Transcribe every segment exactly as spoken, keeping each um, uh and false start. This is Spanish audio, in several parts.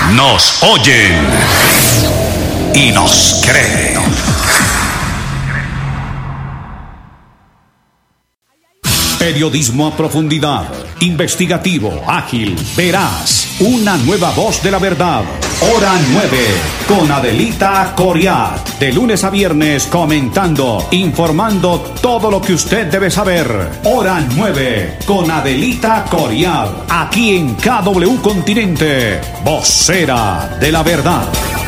nos oyen y nos creen. Periodismo a profundidad, investigativo, ágil, veraz, una nueva voz de la verdad. Hora nueve, con Adelita Coriat. De lunes a viernes comentando, informando todo lo que usted debe saber. Hora nueve, con Adelita Coriat. Aquí en K W Continente, vocera de la verdad.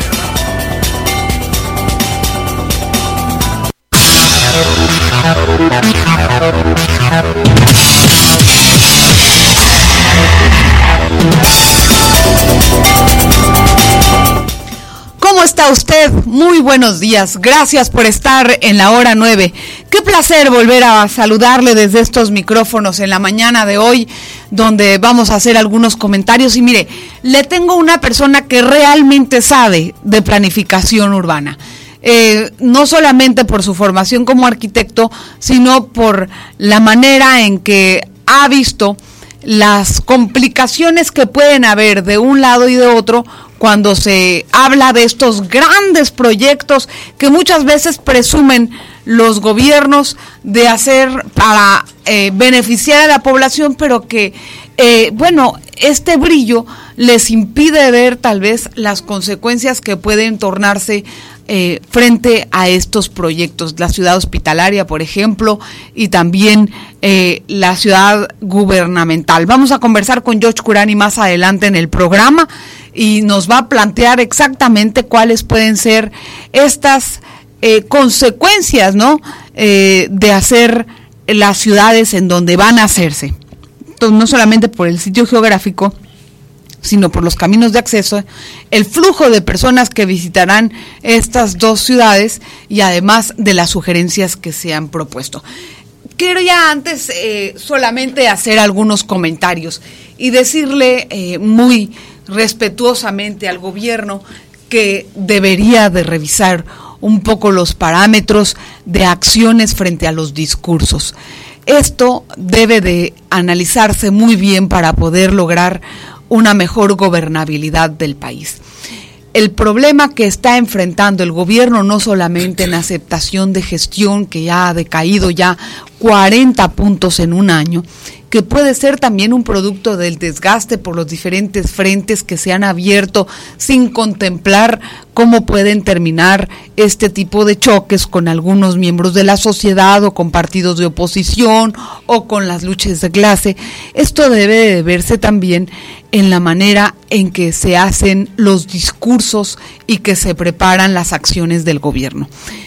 ¿Cómo está usted? Muy buenos días. Gracias por estar en la hora nueve. Qué placer volver a saludarle desde estos micrófonos en la mañana de hoy, donde vamos a hacer algunos comentarios. Y mire, le tengo una persona que realmente sabe de planificación urbana. Eh, no solamente por su formación como arquitecto, sino por la manera en que ha visto las complicaciones que pueden haber de un lado y de otro cuando se habla de estos grandes proyectos que muchas veces presumen los gobiernos de hacer para eh, beneficiar a la población, pero que, eh, bueno, este brillo les impide ver tal vez las consecuencias que pueden tornarse eh, frente a estos proyectos. La ciudad hospitalaria, por ejemplo, y también eh, la ciudad gubernamental. Vamos a conversar con George Curani más adelante en el programa y nos va a plantear exactamente cuáles pueden ser estas eh, consecuencias, ¿no? Eh, de hacer las ciudades en donde van a hacerse. Entonces, no solamente por el sitio geográfico, sino por los caminos de acceso, el flujo de personas que visitarán estas dos ciudades y además de las sugerencias que se han propuesto. Quiero ya antes eh, solamente hacer algunos comentarios y decirle eh, muy respetuosamente al gobierno que debería de revisar un poco los parámetros de acciones frente a los discursos. Esto debe de analizarse muy bien para poder lograr una mejor gobernabilidad del país. El problema que está enfrentando el gobierno, no solamente en aceptación de gestión, que ya ha decaído ya cuarenta puntos en un año, que puede ser también un producto del desgaste por los diferentes frentes que se han abierto sin contemplar cómo pueden terminar este tipo de choques con algunos miembros de la sociedad o con partidos de oposición o con las luchas de clase. Esto debe de verse también en la manera en que se hacen los discursos y que se preparan las acciones del gobierno.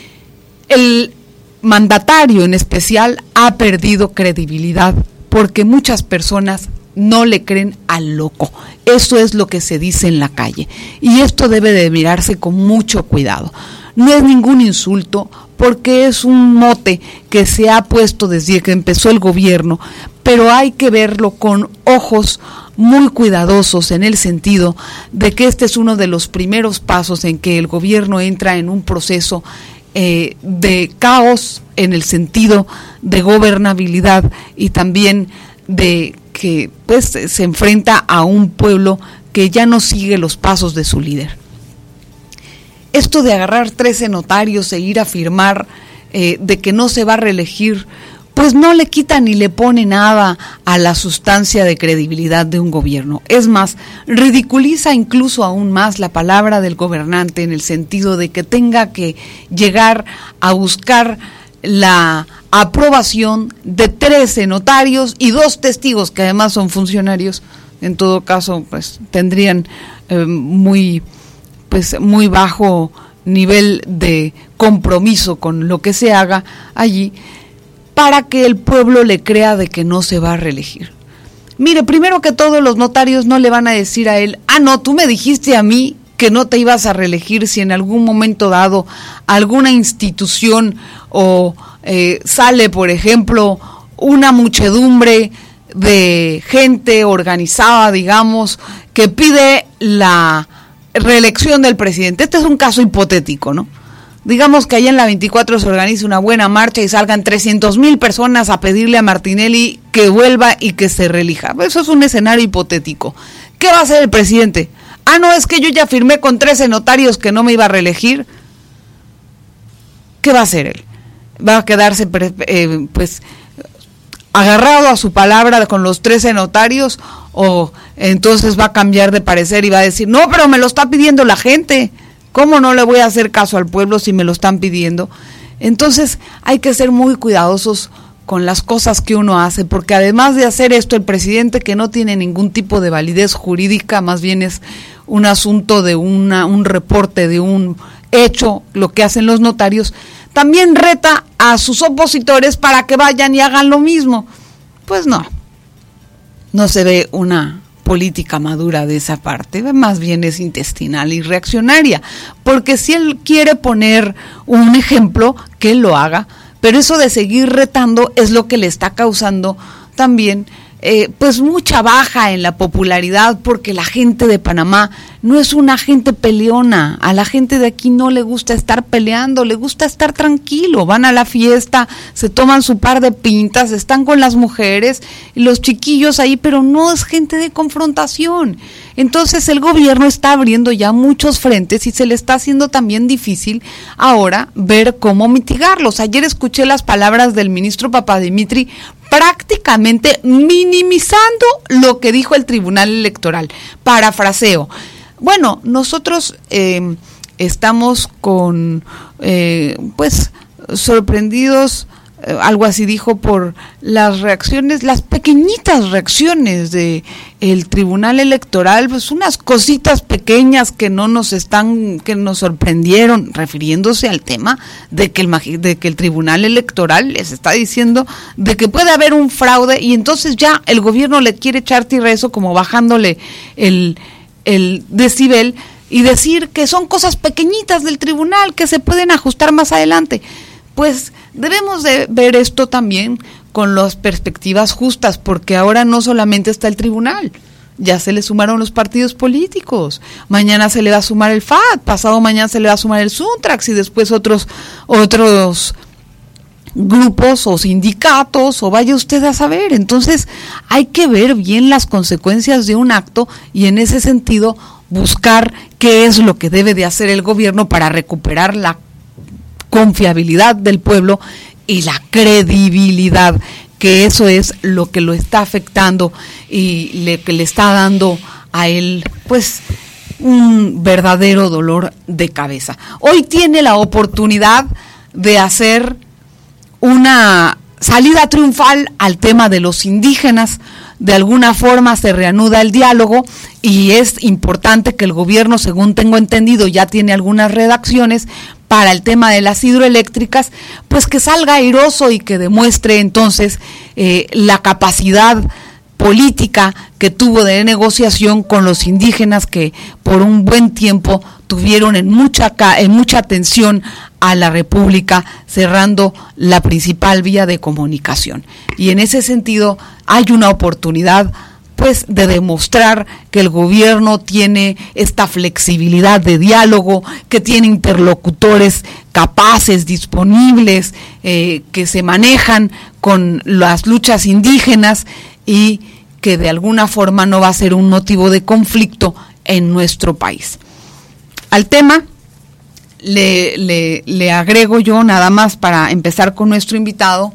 El mandatario en especial ha perdido credibilidad porque muchas personas no le creen al loco. Eso es lo que se dice en la calle. Y esto debe de mirarse con mucho cuidado. No es ningún insulto, porque es un mote que se ha puesto desde que empezó el gobierno, pero hay que verlo con ojos muy cuidadosos en el sentido de que este es uno de los primeros pasos en que el gobierno entra en un proceso Eh, de caos en el sentido de gobernabilidad y también de que pues se enfrenta a un pueblo que ya no sigue los pasos de su líder. Esto de agarrar trece notarios e ir a firmar eh, de que no se va a reelegir, pues no le quita ni le pone nada a la sustancia de credibilidad de un gobierno. Es más, ridiculiza incluso aún más la palabra del gobernante en el sentido de que tenga que llegar a buscar la aprobación de trece notarios y dos testigos que además son funcionarios. En todo caso, pues tendrían eh, muy, pues muy bajo nivel de compromiso con lo que se haga allí, para que el pueblo le crea de que no se va a reelegir. Mire, primero que todo, los notarios no le van a decir a él, ah, no, tú me dijiste a mí que no te ibas a reelegir si en algún momento dado alguna institución o eh, sale, por ejemplo, una muchedumbre de gente organizada, digamos, que pide la reelección del presidente. Este es un caso hipotético, ¿no? Digamos que allá en la veinticuatro se organiza una buena marcha y salgan trescientas mil personas a pedirle a Martinelli que vuelva y que se reelija. Eso es un escenario hipotético. ¿Qué va a hacer el presidente? Ah, no, es que yo ya firmé con trece notarios que no me iba a reelegir. ¿Qué va a hacer él? ¿Va a quedarse eh, pues agarrado a su palabra con los trece notarios? ¿O entonces va a cambiar de parecer y va a decir, no, pero me lo está pidiendo la gente? ¿Cómo no le voy a hacer caso al pueblo si me lo están pidiendo? Entonces hay que ser muy cuidadosos con las cosas que uno hace, porque además de hacer esto, el presidente, que no tiene ningún tipo de validez jurídica, más bien es un asunto de una, un reporte de un hecho, lo que hacen los notarios, también reta a sus opositores para que vayan y hagan lo mismo. Pues no, no se ve una política madura de esa parte, más bien es intestinal y reaccionaria, porque si él quiere poner un ejemplo, que él lo haga, pero eso de seguir retando es lo que le está causando también eh, pues mucha baja en la popularidad, porque la gente de Panamá no es una gente peleona. A la gente de aquí no le gusta estar peleando, le gusta estar tranquilo, van a la fiesta, se toman su par de pintas, están con las mujeres y los chiquillos ahí, pero no es gente de confrontación. Entonces el gobierno está abriendo ya muchos frentes y se le está haciendo también difícil ahora ver cómo mitigarlos. Ayer escuché las palabras del ministro Papadimitri prácticamente minimizando lo que dijo el Tribunal Electoral. Parafraseo. Bueno, nosotros eh, estamos con, eh, pues, sorprendidos, eh, algo así dijo, por las reacciones, las pequeñitas reacciones de el Tribunal Electoral, pues unas cositas pequeñas que no nos están, que nos sorprendieron, refiriéndose al tema de que el de que el Tribunal Electoral les está diciendo de que puede haber un fraude, y entonces ya el gobierno le quiere echar tierra a eso, como bajándole el el decibel y decir que son cosas pequeñitas del tribunal que se pueden ajustar más adelante. Pues debemos de ver esto también con las perspectivas justas, porque ahora no solamente está el tribunal, ya se le sumaron los partidos políticos, mañana se le va a sumar el F A D, pasado mañana se le va a sumar el Suntrax y después otros otros grupos o sindicatos, o vaya usted a saber. Entonces hay que ver bien las consecuencias de un acto y en ese sentido buscar qué es lo que debe de hacer el gobierno para recuperar la confiabilidad del pueblo y la credibilidad, que eso es lo que lo está afectando y le, que le está dando a él pues un verdadero dolor de cabeza. Hoy tiene la oportunidad de hacer una salida triunfal al tema de los indígenas. De alguna forma se reanuda el diálogo y es importante que el gobierno, según tengo entendido, ya tiene algunas redacciones para el tema de las hidroeléctricas, pues que salga airoso y que demuestre entonces eh, la capacidad política que tuvo de negociación con los indígenas, que por un buen tiempo tuvieron en mucha en mucha tensión a la República, cerrando la principal vía de comunicación. Y en ese sentido hay una oportunidad pues de demostrar que el gobierno tiene esta flexibilidad de diálogo, que tiene interlocutores capaces, disponibles, eh, que se manejan con las luchas indígenas y que de alguna forma no va a ser un motivo de conflicto en nuestro país. Al tema le, le, le agrego yo, nada más para empezar con nuestro invitado,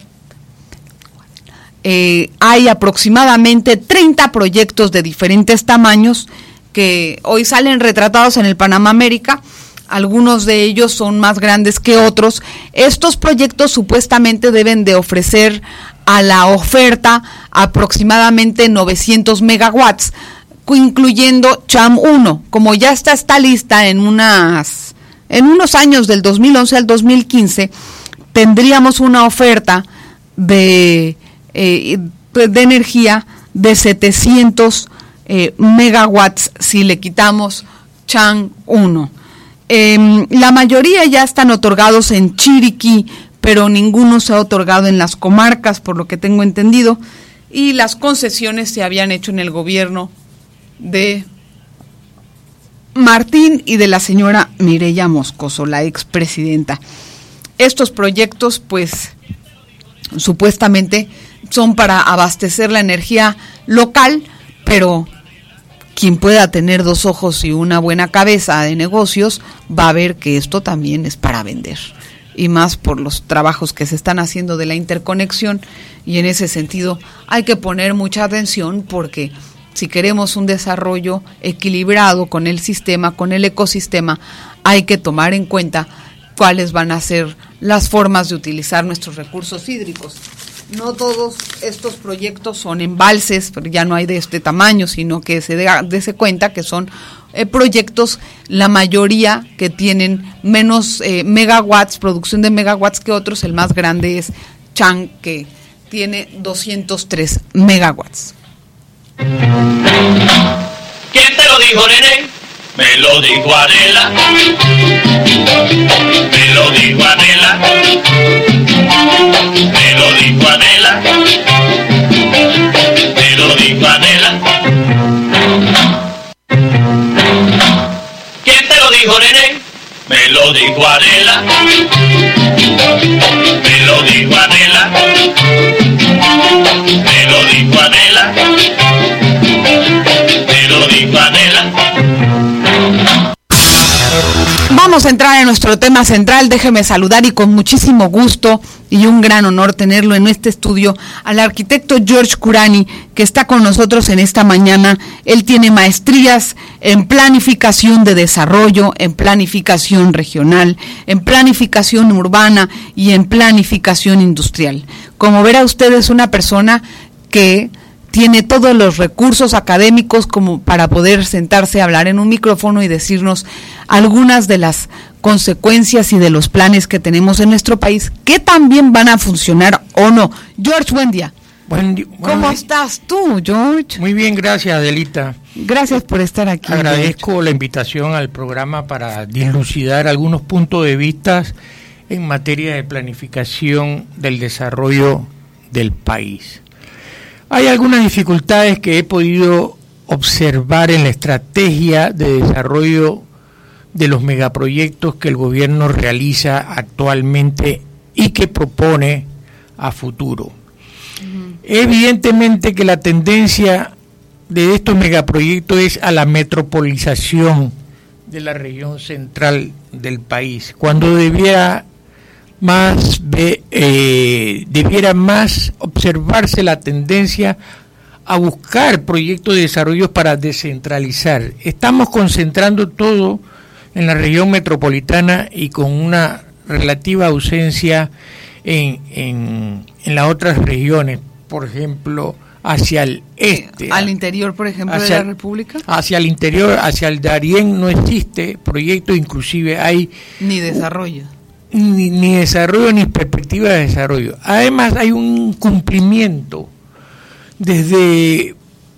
eh, hay aproximadamente treinta proyectos de diferentes tamaños que hoy salen retratados en el Panamá América. Algunos de ellos son más grandes que otros. Estos proyectos supuestamente deben de ofrecer a la oferta aproximadamente novecientos megawatts, incluyendo Cham uno. Como ya está esta lista en unas en unos años, del dos mil once al dos mil quince, tendríamos una oferta de, eh, de energía de setecientos eh, megawatts si le quitamos Cham uno. Eh, la mayoría ya están otorgados en Chiriquí, pero ninguno se ha otorgado en las comarcas, por lo que tengo entendido, y las concesiones se habían hecho en el gobierno de Martín y de la señora Mireya Moscoso, la expresidenta. Estos proyectos, pues, supuestamente son para abastecer la energía local, pero quien pueda tener dos ojos y una buena cabeza de negocios va a ver que esto también es para vender, y más por los trabajos que se están haciendo de la interconexión, y en ese sentido hay que poner mucha atención, porque si queremos un desarrollo equilibrado con el sistema, con el ecosistema, hay que tomar en cuenta cuáles van a ser las formas de utilizar nuestros recursos hídricos. No todos estos proyectos son embalses, pero ya no hay de este tamaño, sino que se dese cuenta que son eh, proyectos, la mayoría que tienen menos eh, megawatts, producción de megawatts que otros. El más grande es Chang, que tiene doscientos tres megawatts. ¿Quién te lo dijo, nene? Me lo dijo Adela. Me lo dijo Adela. Me lo dijo Adela. Me lo dijo Adela. ¿Quién te lo dijo, nene? Me lo dijo Adela. Me lo dijo Adela. Me lo dijo Adela. Me lo dijo Adela. Vamos a entrar en nuestro tema central. Déjeme saludar, y con muchísimo gusto y un gran honor tenerlo en este estudio, al arquitecto George Kurani, que está con nosotros en esta mañana. Él tiene maestrías en planificación de desarrollo, en planificación regional, en planificación urbana y en planificación industrial. Como verá usted, es una persona que tiene todos los recursos académicos como para poder sentarse a hablar en un micrófono y decirnos algunas de las consecuencias y de los planes que tenemos en nuestro país, que también van a funcionar o no. George, buen día. Buen di- ¿Cómo buen estás tú, George? Muy bien, gracias, Adelita. Gracias por estar aquí. Agradezco George. la invitación al programa para dilucidar algunos puntos de vista en materia de planificación del desarrollo del país. Hay algunas dificultades que he podido observar en la estrategia de desarrollo de los megaproyectos que el gobierno realiza actualmente y que propone a futuro. Uh-huh. Evidentemente que la tendencia de estos megaproyectos es a la metropolización de la región central del país, cuando debiera más de, eh, debiera más observarse la tendencia a buscar proyectos de desarrollo para descentralizar. Estamos concentrando todo en la región metropolitana y con una relativa ausencia en, en, en las otras regiones, por ejemplo, hacia el este. Al interior, por ejemplo, hacia, de la República. Hacia el interior, hacia el Darién no existe proyecto, inclusive hay... Ni desarrollo. Ni, ni desarrollo ni perspectiva de desarrollo. Además hay un cumplimiento desde,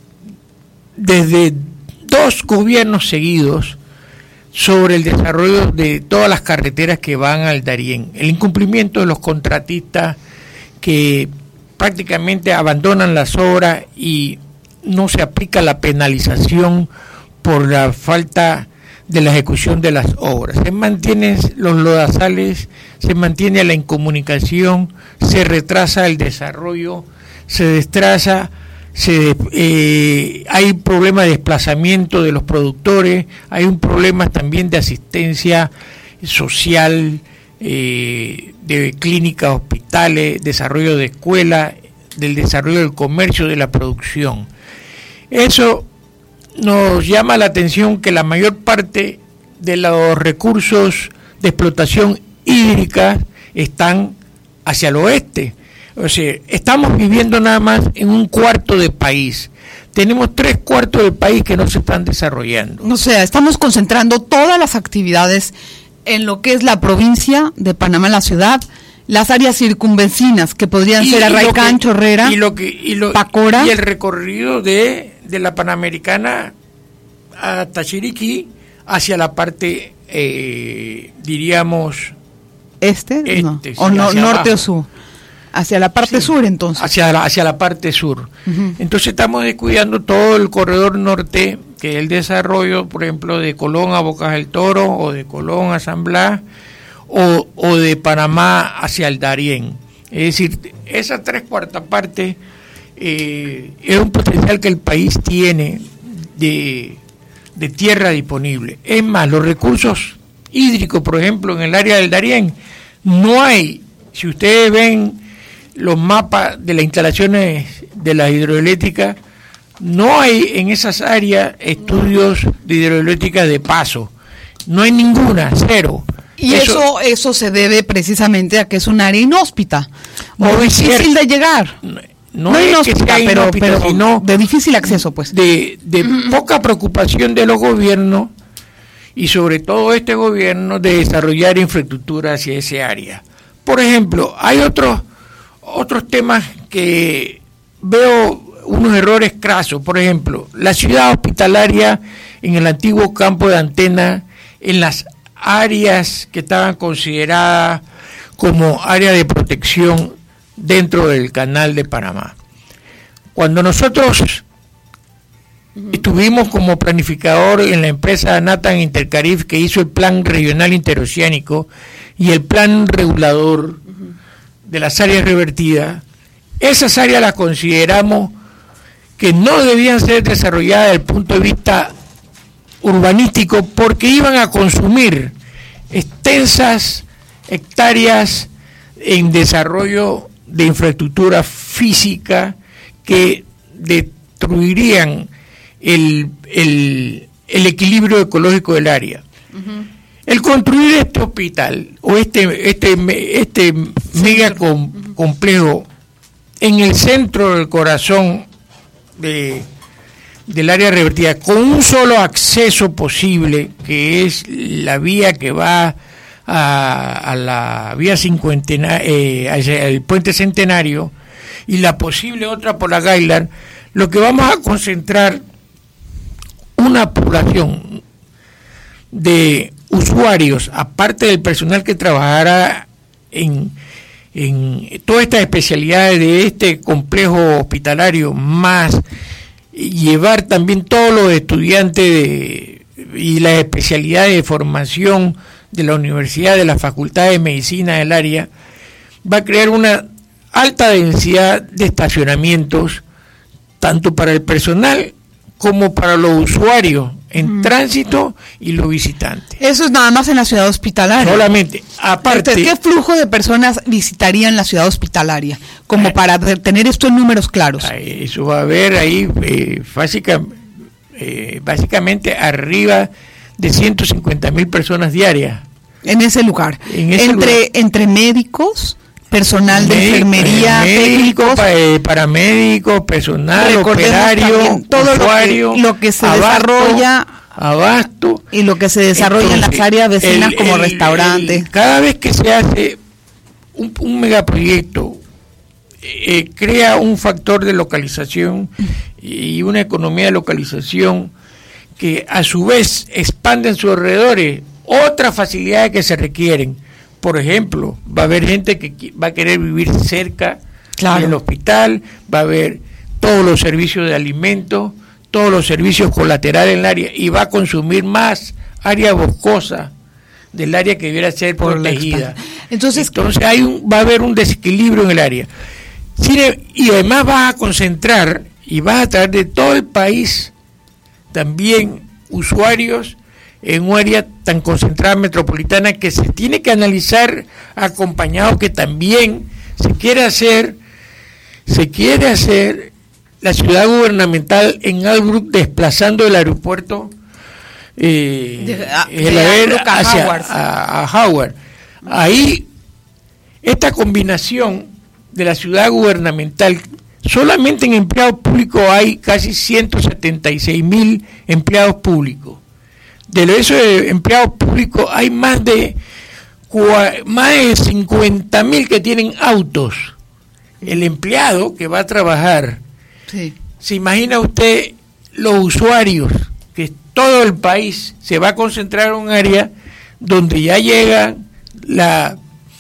desde dos gobiernos seguidos sobre el desarrollo de todas las carreteras que van al Darién. El incumplimiento de los contratistas que prácticamente abandonan las obras y no se aplica la penalización por la falta de la ejecución de las obras. Se mantienen los lodazales, se mantiene la incomunicación, se retrasa el desarrollo, se destraza, se, eh, hay problemas de desplazamiento de los productores, hay un problema también de asistencia social, eh, de clínicas, hospitales, desarrollo de escuelas, del desarrollo del comercio, de la producción. Eso nos llama la atención que la mayor parte de los recursos de explotación hídrica están hacia el oeste. O sea, estamos viviendo nada más en un cuarto de país. Tenemos tres cuartos del país que no se están desarrollando. O sea, estamos concentrando todas las actividades en lo que es la provincia de Panamá, la ciudad, las áreas circunvecinas, que podrían y, ser Arraicán, Chorrera, y lo que, y lo, Pacora. Y el recorrido de, de la Panamericana hasta Chiriquí, hacia la parte, eh, diríamos... ¿Este? este no. Sí, ¿O no, norte abajo. o sur? Hacia la parte sí, sur, entonces. Hacia la, hacia la parte sur. Uh-huh. Entonces estamos descuidando todo el corredor norte, que es el desarrollo, por ejemplo, de Colón a Bocas del Toro, o de Colón a San Blas, o, o de Panamá hacia el Darién. Es decir, esas tres cuartas partes eh, es un potencial que el país tiene de, de tierra disponible. Es más, los recursos hídricos, por ejemplo, en el área del Darién, no hay, si ustedes ven los mapas de las instalaciones de la hidroeléctrica, no hay en esas áreas estudios de hidroeléctrica de paso. No hay ninguna, cero. Y eso, eso, eso se debe precisamente a que es un área inhóspita, muy difícil cierto. de llegar. No, no, no es inhóspita, que sea pero, inhóspita, pero sino de difícil acceso, pues. De, de mm. poca preocupación de los gobiernos y sobre todo este gobierno de desarrollar infraestructura hacia ese área. Por ejemplo, hay otros otros temas que veo unos errores crasos. Por ejemplo, la ciudad hospitalaria en el antiguo campo de Antena, en las áreas que estaban consideradas como área de protección dentro del Canal de Panamá. Cuando nosotros estuvimos como planificador en la empresa Nathan Intercarif, que hizo el plan regional interoceánico y el plan regulador de las áreas revertidas, esas áreas las consideramos que no debían ser desarrolladas desde el punto de vista urbanístico porque iban a consumir extensas hectáreas en desarrollo de infraestructura física que destruirían el, el, el equilibrio ecológico del área. Uh-huh. El construir este hospital o este este este mega com, complejo en el centro del corazón de del área revertida, con un solo acceso posible, que es la vía que va a, a la vía cincuentenaria, eh, hacia el puente Centenario, y la posible otra por la Gailar, lo que vamos a concentrar una población de usuarios, aparte del personal que trabajará en, en todas estas especialidades de este complejo hospitalario, más llevar también todos los estudiantes de, y las especialidades de formación de la universidad, de la facultad de medicina del área, va a crear una alta densidad de estacionamientos, tanto para el personal como para los usuarios en mm. tránsito y los visitantes. Eso es nada más en la ciudad hospitalaria. Solamente. Aparte, ¿qué flujo de personas visitarían la ciudad hospitalaria? Como eh, para tener esto en números claros. Eso va a haber ahí eh, básica, eh, básicamente arriba de ciento cincuenta mil personas diarias. En ese lugar. En ese entre, lugar. entre médicos, personal de Médico, enfermería, médico, técnicos, eh, paramédicos, personal, operario, todo usuario, lo que, lo que se abasto, desarrolla abasto y lo que se desarrolla Entonces, en las áreas vecinas el, como el, restaurante. El, cada vez que se hace un, un megaproyecto, eh, crea un factor de localización y una economía de localización que a su vez expande en sus alrededores otras facilidades que se requieren. Por ejemplo, va a haber gente que va a querer vivir cerca claro. del hospital, va a haber todos los servicios de alimentos, todos los servicios colaterales en el área, y va a consumir más área boscosa del área que debiera ser Por protegida. Entonces, Entonces hay un, va a haber un desequilibrio en el área. Y además va a concentrar y va a traer de todo el país también usuarios en un área tan concentrada metropolitana que se tiene que analizar acompañado que también se quiere hacer se quiere hacer la ciudad gubernamental en Albrook, desplazando el aeropuerto eh, de, a, el de hacia Howard. A, a Howard. Ahí esta combinación de la ciudad gubernamental, solamente en empleados públicos hay casi ciento setenta y seis mil empleados públicos. De esos empleados públicos hay más de más de cincuenta mil que tienen autos. El empleado que va a trabajar, sí. ¿Se imagina usted los usuarios? Que todo el país se va a concentrar en un área donde ya llega la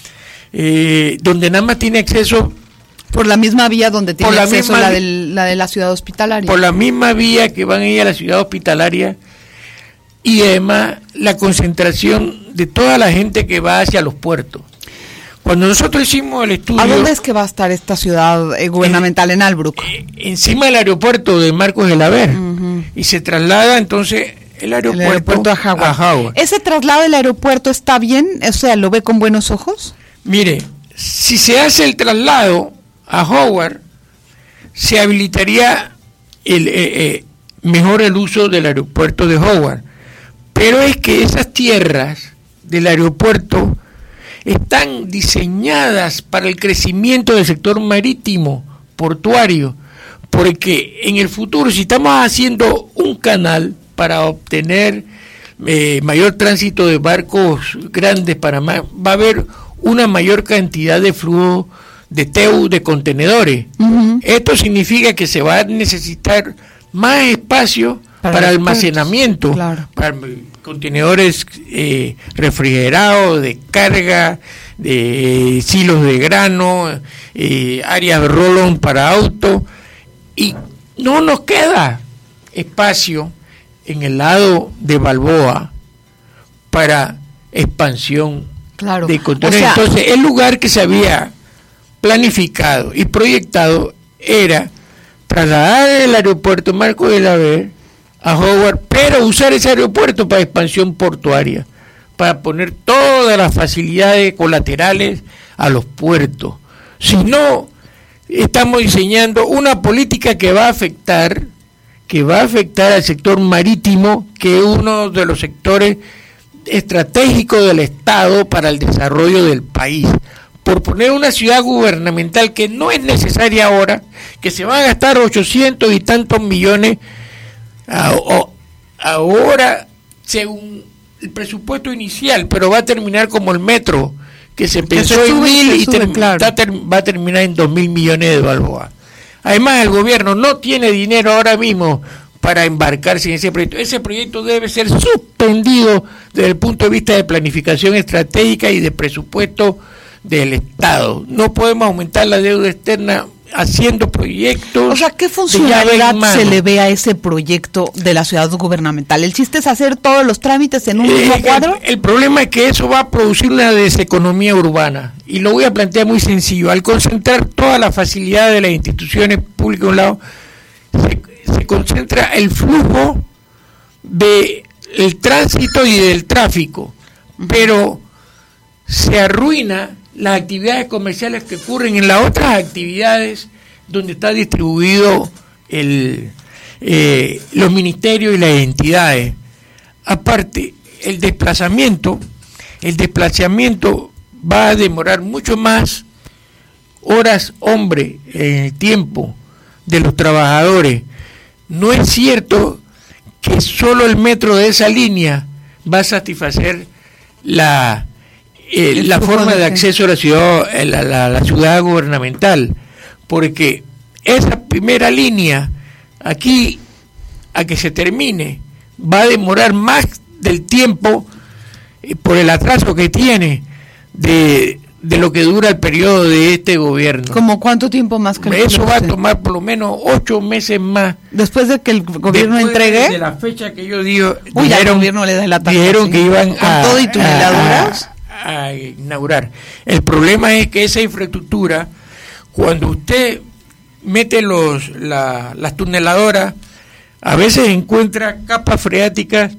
eh, donde nada más tiene acceso por la misma vía donde tiene la acceso misma, la, del, la de la ciudad hospitalaria. Por la misma vía que van a ir a la ciudad hospitalaria. Y además la concentración de toda la gente que va hacia los puertos. Cuando nosotros hicimos el estudio... ¿A dónde es que va a estar esta ciudad eh, gubernamental en, en Albrook? Eh, encima del aeropuerto de Marcos de la Ver. Uh-huh. uh-huh. y se traslada entonces el aeropuerto, el aeropuerto a, Howard. a Howard. ¿Ese traslado del aeropuerto está bien? O sea, ¿lo ve con buenos ojos? Mire, si se hace el traslado a Howard, se habilitaría el, eh, eh, mejor el uso del aeropuerto de Howard. Pero es que esas tierras del aeropuerto están diseñadas para el crecimiento del sector marítimo, portuario, porque en el futuro, si estamos haciendo un canal para obtener eh, mayor tránsito de barcos grandes para más, va a haber una mayor cantidad de flujo de T E U, de contenedores. Uh-huh. Esto significa que se va a necesitar más espacio para, para almacenamiento, claro. para contenedores eh, refrigerados, de carga, de eh, silos de grano, eh, áreas de roll-on para auto, y no nos queda espacio en el lado de Balboa para expansión claro. de contenedores. O sea, entonces el lugar que se había planificado y proyectado era trasladar el aeropuerto Marcos de la Vega a Howard, pero usar ese aeropuerto para expansión portuaria, para poner todas las facilidades colaterales a los puertos. Si no, estamos diseñando una política que va a afectar, que va a afectar al sector marítimo, que es uno de los sectores estratégicos del Estado para el desarrollo del país. Por poner una ciudad gubernamental que no es necesaria ahora, que se va a gastar ochocientos y tantos millones ahora según el presupuesto inicial, pero va a terminar como el metro, que se pensó que se sube, en mil y sube, ter, claro. ter, va a terminar en dos mil millones de balboas. Además, el gobierno no tiene dinero ahora mismo para embarcarse en ese proyecto. Ese proyecto debe ser suspendido desde el punto de vista de planificación estratégica y de presupuesto del Estado. No podemos aumentar la deuda externa haciendo proyectos. O sea, ¿qué funcionalidad se le ve a ese proyecto de la ciudad gubernamental? ¿El chiste es hacer todos los trámites en un eh, mismo cuadro? El, el problema es que eso va a producir una deseconomía urbana, y lo voy a plantear muy sencillo. Al concentrar todas las facilidades de las instituciones públicas a un lado, se, se concentra el flujo de el tránsito y del tráfico, pero se arruina las actividades comerciales que ocurren en las otras actividades donde está distribuido el, eh, los ministerios y las entidades. Aparte, el desplazamiento, el desplazamiento va a demorar mucho más horas hombre en el tiempo de los trabajadores. No es cierto que solo el metro de esa línea va a satisfacer la Eh, la forma de acceso a la ciudad, a la, la, la ciudad gubernamental, porque esa primera línea, aquí a que se termine, va a demorar más del tiempo eh, por el atraso que tiene de, de lo que dura el periodo de este gobierno. ¿Cómo cuánto tiempo más? Eso va a tomar por lo menos ocho meses más. Después de que el gobierno Después entregue. De la fecha que yo digo. Uy, dijeron, el gobierno le da la tarjeta, dijeron sí. que iban ¿Con a, todo y tuneladuras? A, a inaugurar. El problema es que esa infraestructura, cuando usted mete los la, las tuneladoras, a veces encuentra capas freáticas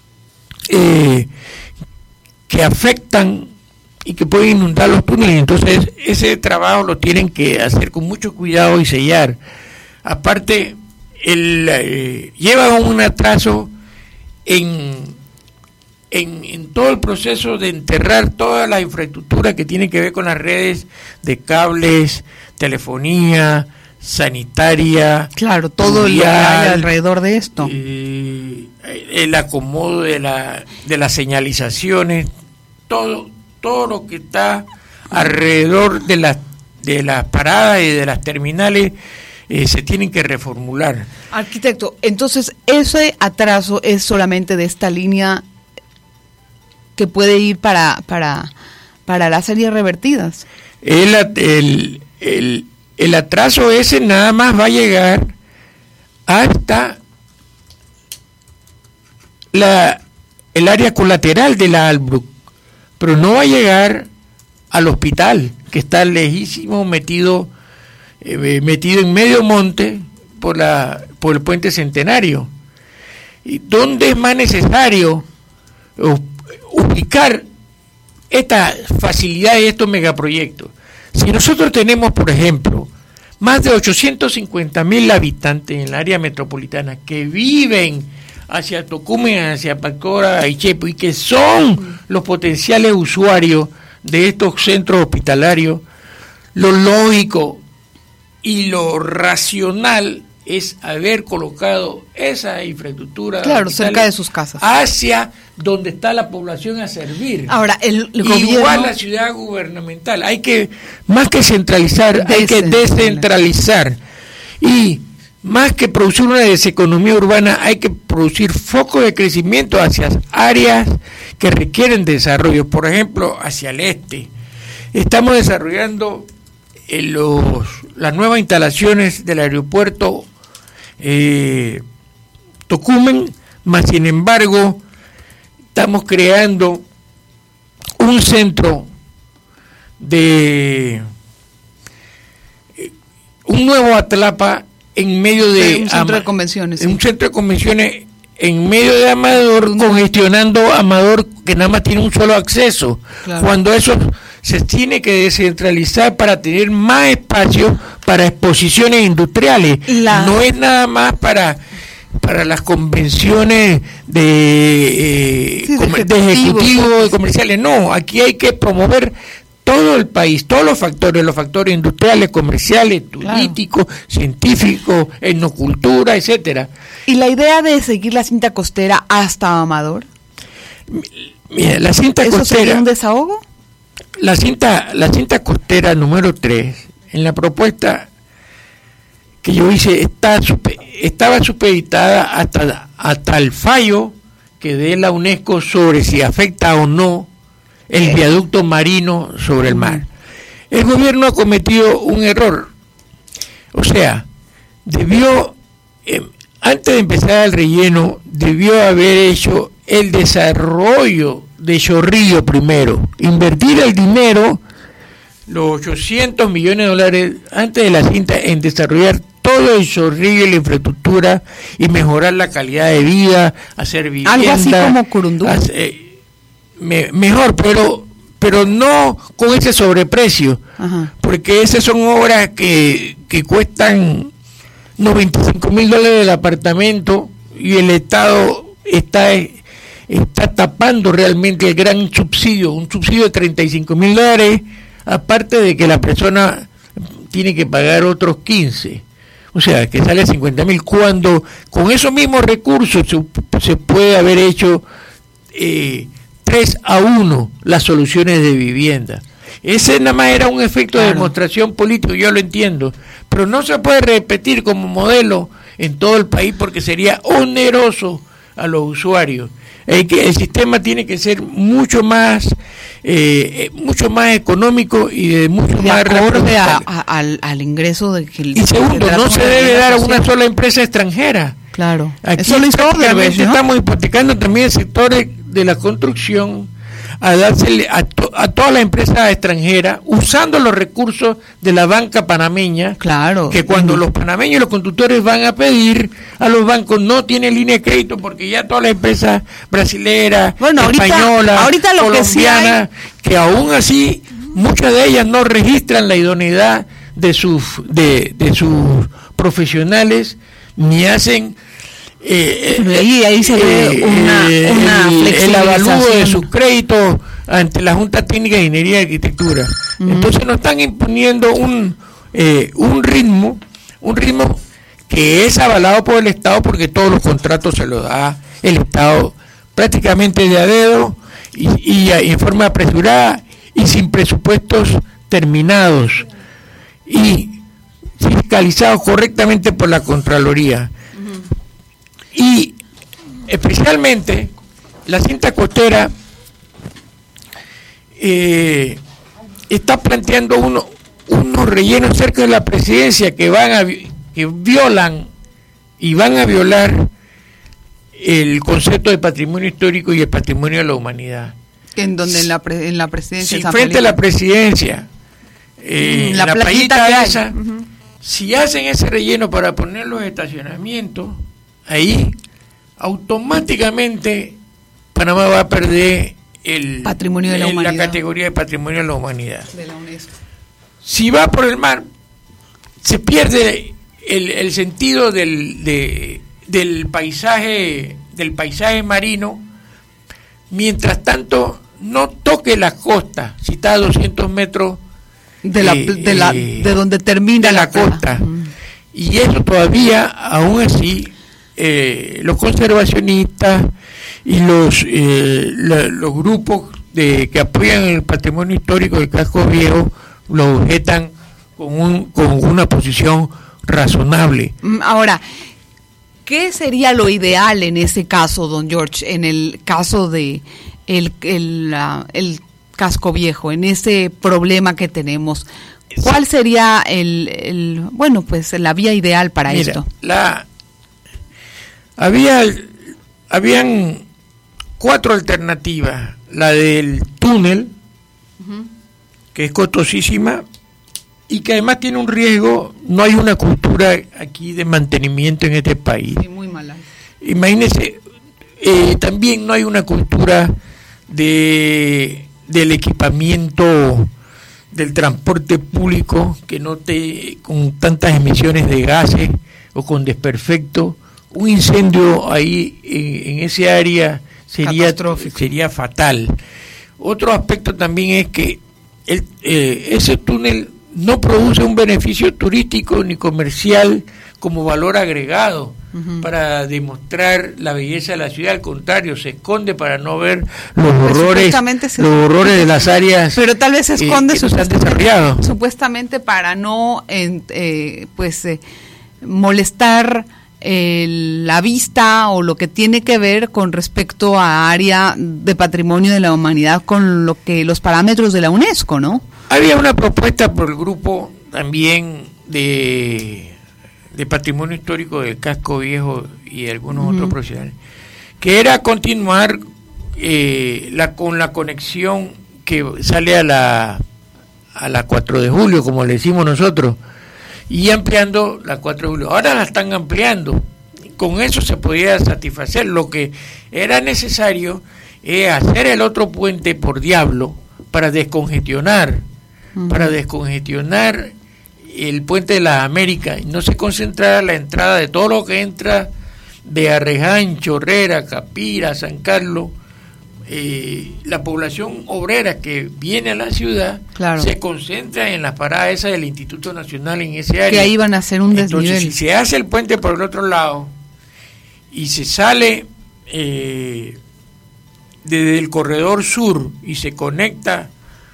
eh, que afectan y que pueden inundar los túneles. Entonces ese trabajo lo tienen que hacer con mucho cuidado y sellar. Aparte, el, eh, lleva un atraso en En, en todo el proceso de enterrar toda la infraestructura que tiene que ver con las redes de cables, telefonía, sanitaria. Claro, todo mundial, lo que hay alrededor de esto. Eh, el acomodo de la de las señalizaciones, todo todo lo que está alrededor de las de las paradas y de las terminales eh, se tienen que reformular. Arquitecto, entonces ese atraso es solamente de esta línea que puede ir para para para las áreas revertidas. El, el, el, el atraso ese nada más va a llegar hasta la el área colateral de la Albrook, pero no va a llegar al hospital, que está lejísimo, metido eh, metido en medio monte por la por el puente Centenario. ¿Y dónde es más necesario ubicar esta facilidad de estos megaproyectos? Si nosotros tenemos, por ejemplo, más de ochocientos cincuenta mil habitantes en el área metropolitana que viven hacia Tocumen, hacia Pacora y Chepo, y que son los potenciales usuarios de estos centros hospitalarios, lo lógico y lo racional es haber colocado esa infraestructura, claro, cerca de sus casas, hacia donde está la población a servir. Ahora, el, el igual gobierno... la ciudad gubernamental, hay que, más que centralizar, hay que descentralizar. Y más que producir una deseconomía urbana, hay que producir focos de crecimiento hacia áreas que requieren desarrollo. Por ejemplo, hacia el este. Estamos desarrollando eh, los, las nuevas instalaciones del aeropuerto eh, Tocumen, más sin embargo, estamos creando un centro de eh, un nuevo Atlapa en medio de, de un centro de convenciones, sí. un centro de convenciones en medio de Amador, congestionando Amador, que nada más tiene un solo acceso, claro. Cuando eso se tiene que descentralizar para tener más espacio para exposiciones industriales. La... no es nada más para para las convenciones de, eh, sí, de, ejecutivo, de ejecutivos, de comerciales. No, aquí hay que promover todo el país, todos los factores, los factores industriales, comerciales, turísticos, claro. Científicos, etnocultura, etcétera. ¿Y la idea de seguir la cinta costera hasta Amador? Mira, la cinta ¿Eso costera, sería un desahogo? La cinta, la cinta costera número tres, en la propuesta que yo hice, está, estaba supeditada hasta, hasta el fallo que dé la UNESCO sobre si afecta o no el viaducto marino sobre el mar. El gobierno ha cometido un error. O sea, debió, eh, antes de empezar el relleno, debió haber hecho el desarrollo de Chorrillo primero. Invertir el dinero, los ochocientos millones de dólares, antes de la cinta, en desarrollar todo el Chorrillo y la infraestructura y mejorar la calidad de vida, hacer vivienda. Algo así como Curundú. Hacer, eh, Me, mejor, pero pero no con ese sobreprecio. Ajá. Porque esas son obras que, que cuestan noventa y cinco mil dólares el apartamento y el Estado está, está tapando realmente el gran subsidio, un subsidio de treinta y cinco mil dólares, aparte de que la persona tiene que pagar otros quince. O sea, que sale a cincuenta mil, cuando con esos mismos recursos se, se puede haber hecho eh, tres a uno las soluciones de vivienda. Ese nada más era un efecto claro. de demostración político, yo lo entiendo, pero no se puede repetir como modelo en todo el país porque sería oneroso a los usuarios. El, que, el sistema tiene que ser mucho más eh, mucho más económico y de mucho de más acorde a, a, al, al ingreso de que el, y segundo, no se debe dar a una sola empresa extranjera. Claro, aquí eso lo hizo Odebrecht, ¿no? Estamos hipotecando también el sector de la construcción a dársele a, to, a todas las empresas extranjeras usando los recursos de la banca panameña. Claro. Que cuando uh-huh. los panameños y los constructores van a pedir a los bancos no tienen línea de crédito porque ya todas las empresas brasileras, bueno, españolas, ahorita, ahorita lo colombianas, que, sí hay... que aún así muchas de ellas no registran la idoneidad de sus de, de sus profesionales ni hacen Eh, eh, ahí, ahí se ve eh, una, una el, el avalúo de sus flexibilización. créditos ante la Junta Técnica de Ingeniería y Arquitectura. Uh-huh. Entonces nos están imponiendo un eh, un ritmo, un ritmo que es avalado por el Estado porque todos los contratos se los da el Estado prácticamente de a dedo y, y, y en forma apresurada y sin presupuestos terminados y fiscalizados correctamente por la Contraloría. Y especialmente la cinta costera eh, está planteando uno, unos rellenos cerca de la presidencia que van a que violan y van a violar el concepto de patrimonio histórico y el patrimonio de la humanidad. En donde en la pre, en la presidencia si frente a la presidencia eh, la, la playita playita esa, uh-huh. si hacen ese relleno para poner los estacionamientos ahí automáticamente Panamá va a perder el patrimonio de la el, humanidad. la categoría de patrimonio de la humanidad. De la UNESCO. Si va por el mar, se pierde el, el sentido del, de, del paisaje del paisaje marino. Mientras tanto, no toque la costa, si está a doscientos metros de la, eh, de, la eh, de donde termina de la, la costa. Mm. Y eso todavía, aún así, eh, los conservacionistas y los eh, la, los grupos de que apoyan el patrimonio histórico del Casco Viejo lo objetan con, un, con una posición razonable. Ahora, ¿qué sería lo ideal en ese caso, don George, en el caso de el, el, uh, el Casco Viejo, en ese problema que tenemos? ¿Cuál sería el, el bueno, pues la vía ideal para Mira, esto? La, había, habían cuatro alternativas. La del túnel, uh-huh. que es costosísima y que además tiene un riesgo. No hay una cultura aquí de mantenimiento en este país. Sí, muy mala. Imagínense, eh, también no hay una cultura de del equipamiento del transporte público, que no te con tantas emisiones de gases o con desperfecto. Un incendio ahí en, en ese área sería sería fatal. Otro aspecto también es que el, eh, ese túnel no produce un beneficio turístico ni comercial como valor agregado uh-huh. para demostrar la belleza de la ciudad. Al contrario, se esconde para no ver los pues horrores se... los horrores de las áreas, pero tal vez se esconde eh, que no se han desarrollado. Supuestamente para no eh, eh, pues eh, molestar eh, la vista o lo que tiene que ver con respecto a área de patrimonio de la humanidad con lo que los parámetros de la UNESCO, ¿no? Había una propuesta por el grupo también de, de patrimonio histórico del Casco Viejo y de algunos uh-huh. otros profesionales, que era continuar eh, la con la conexión que sale a la a la cuatro de julio, como le decimos nosotros, y ampliando la cuatro de julio. Ahora la están ampliando. Con eso se podía satisfacer. Lo que era necesario es hacer el otro puente por Diablo para descongestionar, uh-huh. para descongestionar el puente de las Américas y no se concentrara la entrada de todo lo que entra de Arreján, Chorrera, Capira, San Carlos. Eh, la población obrera que viene a la ciudad claro. se concentra en las paradas esas del Instituto Nacional en ese área. Que ahí van a hacer un desnivel. Entonces, si se hace el puente por el otro lado y se sale eh, desde el corredor sur y se conecta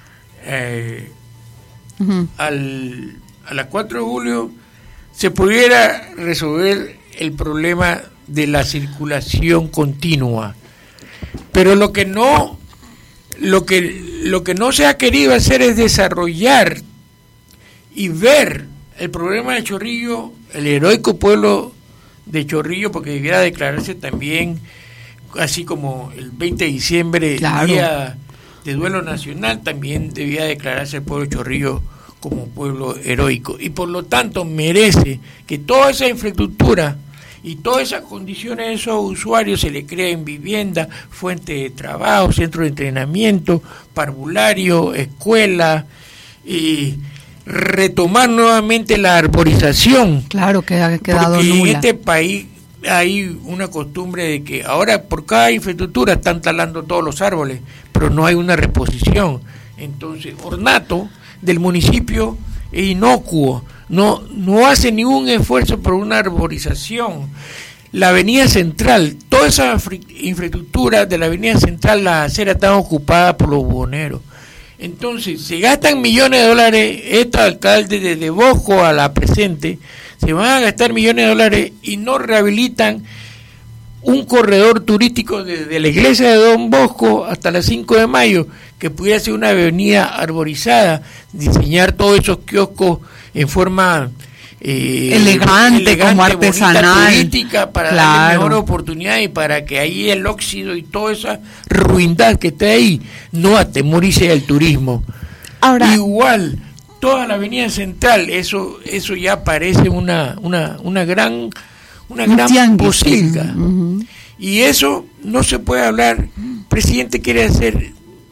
eh, uh-huh. al, a las cuatro de julio, se pudiera resolver el problema de la circulación continua. Pero lo que no lo que lo que no se ha querido hacer es desarrollar y ver el problema de Chorrillo, el heroico pueblo de Chorrillo, porque debiera declararse también, así como el veinte de diciembre, claro. el día de duelo nacional, también debía declararse el pueblo de Chorrillo como pueblo heroico, y por lo tanto merece que toda esa infraestructura y todas esas condiciones de esos usuarios se le creen vivienda, fuente de trabajo, centro de entrenamiento, parvulario, escuela, y retomar nuevamente la arborización. Claro que ha quedado porque nula. En este país hay una costumbre de que ahora por cada infraestructura están talando todos los árboles, pero no hay una reposición. Entonces, ornato del municipio es inocuo. No, no hace ningún esfuerzo por una arborización. La avenida central, toda esa infraestructura de la avenida central, las aceras están ocupadas por los buhoneros. Entonces, se gastan millones de dólares, este alcalde desde Bosco a la presente, se van a gastar millones de dólares y no rehabilitan un corredor turístico desde la iglesia de Don Bosco hasta las cinco de mayo, que pudiera ser una avenida arborizada, diseñar todos esos kioscos en forma eh, elegante, elegante, como artesanal, turística, para claro. darle mejor oportunidad y para que ahí el óxido y toda esa ruindad que está ahí no atemorice al turismo. Ahora, igual toda la avenida central, eso eso ya parece una una una gran una gran posilga. Uh-huh. Y eso no se puede hablar. El presidente quiere hacer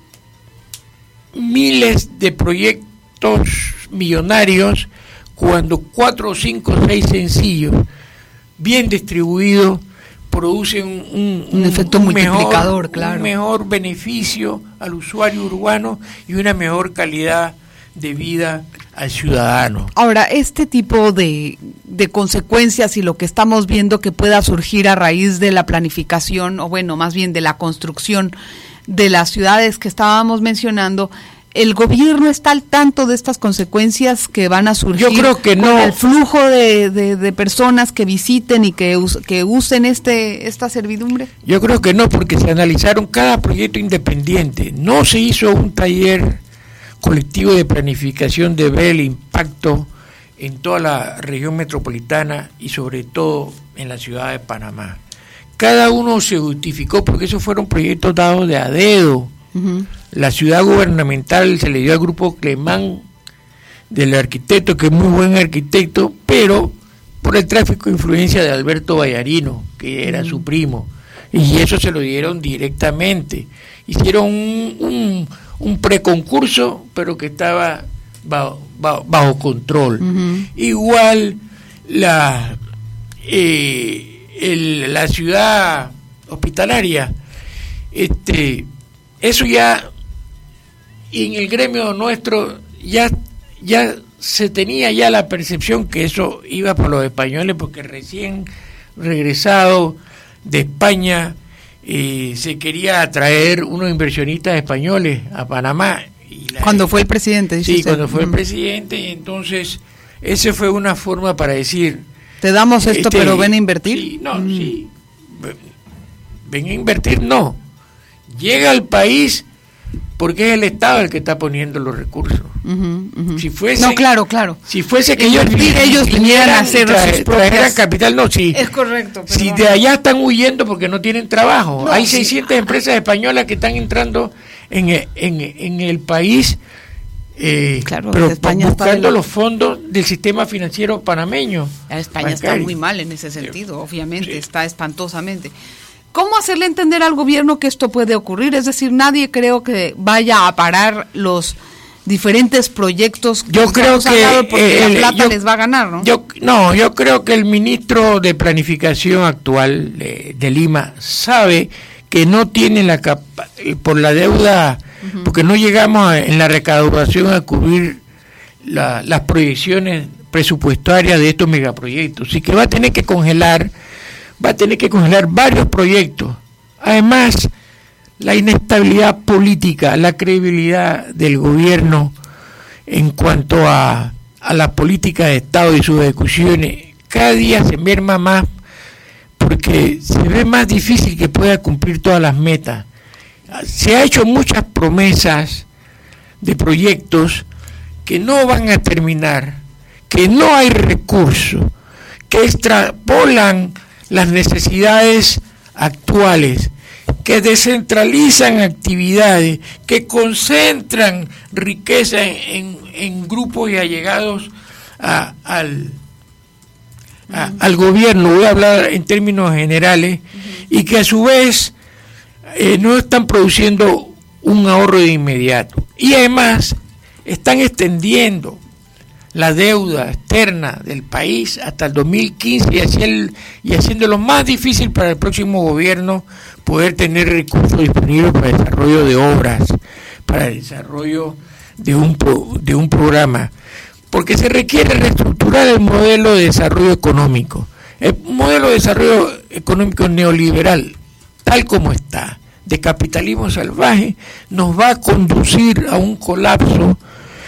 miles de proyectos millonarios cuando cuatro, cinco, seis sencillos, bien distribuidos, producen un, un, un efecto un multiplicador, mejor, claro. un mejor beneficio al usuario urbano y una mejor calidad de vida al ciudadano. Ahora, este tipo de, de consecuencias y lo que estamos viendo que pueda surgir a raíz de la planificación, o bueno, más bien de la construcción de las ciudades que estábamos mencionando, ¿el gobierno está al tanto de estas consecuencias que van a surgir? Yo creo que con no. el flujo de, de, de personas que visiten y que, us, que usen este esta servidumbre. Yo creo que no, porque se analizaron cada proyecto independiente. No se hizo un taller colectivo de planificación de ver el impacto en toda la región metropolitana y sobre todo en la ciudad de Panamá. Cada uno se justificó porque esos fueron proyectos dados de a dedo. Uh-huh. La ciudad gubernamental se le dio al grupo Clemán del arquitecto, que es muy buen arquitecto, pero por el tráfico de influencia de Alberto Vallarino, que era uh-huh. su primo, y eso se lo dieron directamente. Hicieron un, un, un preconcurso, pero que estaba bajo, bajo, bajo control. Uh-huh. Igual la eh, el, la ciudad hospitalaria, este eso ya en el gremio nuestro ya ya se tenía ya la percepción que eso iba por los españoles, porque recién regresado de España eh, se quería atraer unos inversionistas españoles a Panamá. Y la, cuando fue el presidente. Sí, usted. cuando fue uh-huh. el presidente, y entonces esa fue una forma para decir, te damos esto, este, pero ven a invertir. Sí, no, mm. sí, ven a invertir, no. Llega al país porque es el Estado el que está poniendo los recursos. Uh-huh, uh-huh. Si fuese, no, claro, claro. Si fuese que ellos, ellos, ellos vinieran a hacer traer, sus propias... trajeran capital, no, sí. Es correcto. Perdón. Si de allá están huyendo porque no tienen trabajo. No, Hay sí. seiscientas empresas españolas que están entrando en, en, en el país, eh, claro, pero España buscando está los fondos del sistema financiero panameño. España bancario. Está muy mal en ese sentido, obviamente, sí. Está espantosamente. ¿Cómo hacerle entender al gobierno que esto puede ocurrir? Es decir, nadie creo que vaya a parar los diferentes proyectos que yo creo que porque eh, la plata yo, les va a ganar, ¿no? Yo, no, yo creo que el ministro de Planificación actual de, de Lima sabe que no tiene la capa, por la deuda, uh-huh. porque no llegamos a, en la recaudación a cubrir la, las proyecciones presupuestarias de estos megaproyectos, y que va a tener que congelar va a tener que congelar varios proyectos. Además, la inestabilidad política, la credibilidad del gobierno en cuanto a, a la política de Estado y sus ejecuciones, cada día se merma más, porque se ve más difícil que pueda cumplir todas las metas. Se ha hecho muchas promesas de proyectos que no van a terminar, que no hay recursos, que extrapolan las necesidades actuales, que descentralizan actividades, que concentran riqueza en, en, en grupos y allegados a, al, a, uh-huh. al gobierno, voy a hablar en términos generales, uh-huh. y que a su vez eh, no están produciendo un ahorro de inmediato. Y además están extendiendo la deuda externa del país hasta el dos mil quince y, hacia el, y haciéndolo más difícil para el próximo gobierno poder tener recursos disponibles para el desarrollo de obras, para el desarrollo de un, pro, de un programa, porque se requiere reestructurar el modelo de desarrollo económico. El modelo de desarrollo económico neoliberal, tal como está, de capitalismo salvaje, nos va a conducir a un colapso,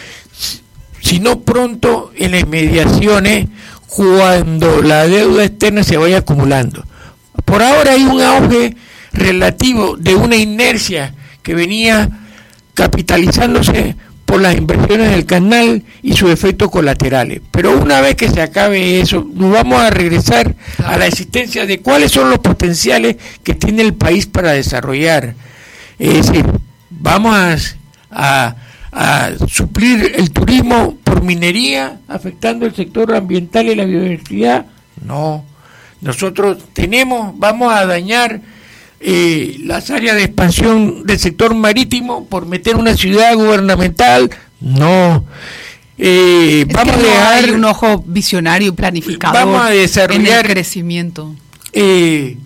si no pronto, en las mediaciones, cuando la deuda externa se vaya acumulando. Por ahora hay un auge relativo de una inercia que venía capitalizándose por las inversiones del canal y sus efectos colaterales. Pero una vez que se acabe eso, nos vamos a regresar a la existencia de cuáles son los potenciales que tiene el país para desarrollar. Es decir, vamos a... a a suplir el turismo por minería, afectando el sector ambiental y la biodiversidad. No, Nosotros tenemos, vamos a dañar eh, las áreas de expansión del sector marítimo por meter una ciudad gubernamental. No. Eh, es vamos que a no dejar hay un ojo visionario y planificador vamos a desarrollar en el crecimiento. Eh,